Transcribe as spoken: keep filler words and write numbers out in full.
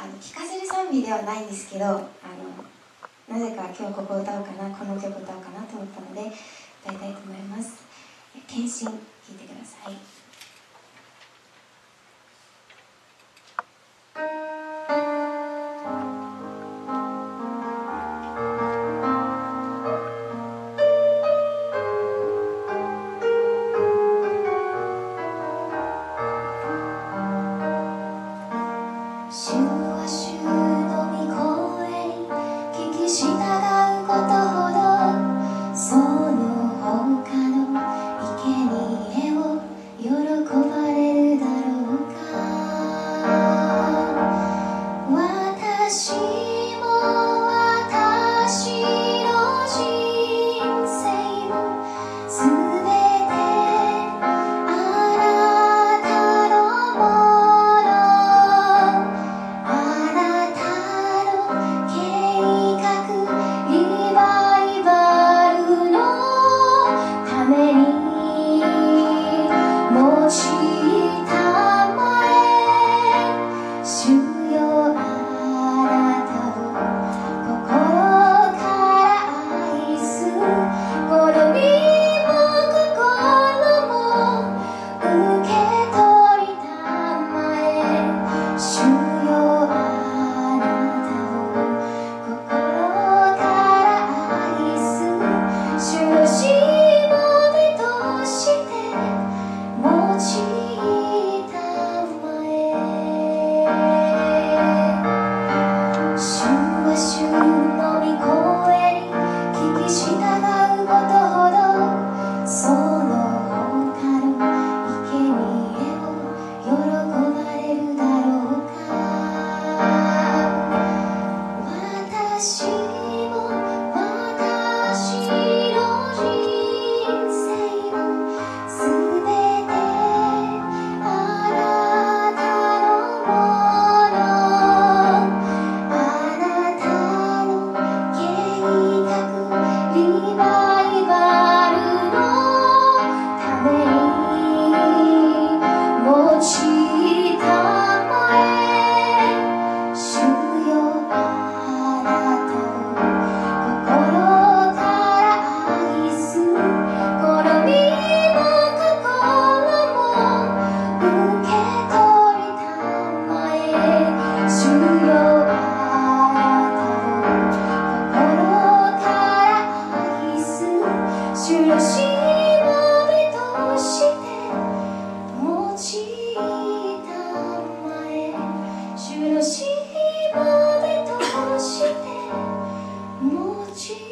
あの聴かせる賛美ではないんですけど、あのなぜか今日ここ歌おうかな、この曲歌おうかなと思ったので歌いたいと思います。献身聴いてください。 主のしもべとして用い